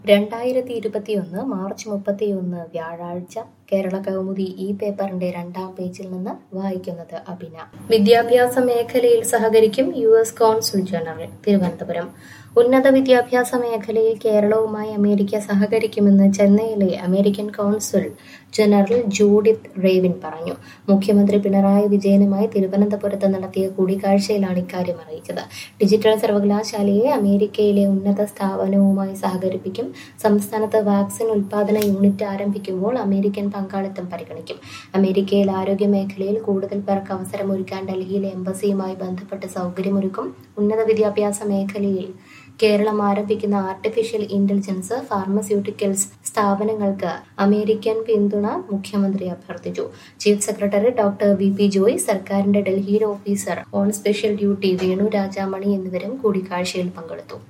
2021 March 31 വ്യാഴാഴ്ച കേരള കൗമുദി ഈ പേപ്പറിന്റെ 2-ാം പേജിൽ നിന്ന് വായിക്കുന്നത് അഭിന. വിദ്യാഭ്യാസ മേഖലയിൽ സഹകരിക്കും US കോൺസുൽ ജനറൽ തിരുവനന്തപുരം. ഉന്നത വിദ്യാഭ്യാസ മേഖലയിൽ കേരളവുമായി അമേരിക്ക സഹകരിക്കുമെന്ന് ചെന്നൈയിലെ American consul general Judith Ravin പറഞ്ഞു. മുഖ്യമന്ത്രി പിണറായി വിജയനുമായി തിരുവനന്തപുരത്ത് നടത്തിയ കൂടിക്കാഴ്ചയിലാണ് ഇക്കാര്യം അറിയിച്ചത്. ഡിജിറ്റൽ സർവകലാശാലയെ അമേരിക്കയിലെ ഉന്നത സ്ഥാപനവുമായി സഹകരിപ്പിക്കും. സംസ്ഥാനത്ത് വാക്സിൻ ഉൽപാദന യൂണിറ്റ് ആരംഭിക്കുമ്പോൾ അമേരിക്കൻ പങ്കാളിത്തം പരിഗണിക്കും. അമേരിക്കയിൽ ആരോഗ്യ മേഖലയിൽ കൂടുതൽ പേർക്ക് അവസരമൊരുക്കാൻ ഡൽഹിയിലെ എംബസിയുമായി ബന്ധപ്പെട്ട് സൗകര്യമൊരുക്കും. ഉന്നത വിദ്യാഭ്യാസ മേഖലയിൽ കേരളം ആരംഭിക്കുന്ന ആർട്ടിഫിഷ്യൽ ഇന്റലിജൻസ്, ഫാർമസ്യൂട്ടിക്കൽസ് സ്ഥാപനങ്ങൾക്ക് അമേരിക്കൻ പിന്തുണ മുഖ്യമന്ത്രി അഭ്യർത്ഥിച്ചു. Chief secretary doctor VP Joy, സർക്കാരിന്റെ ഡൽഹിയിലെ officer on special duty Venu Rajamani എന്നിവരും കൂടിക്കാഴ്ചയിൽ പങ്കെടുത്തു.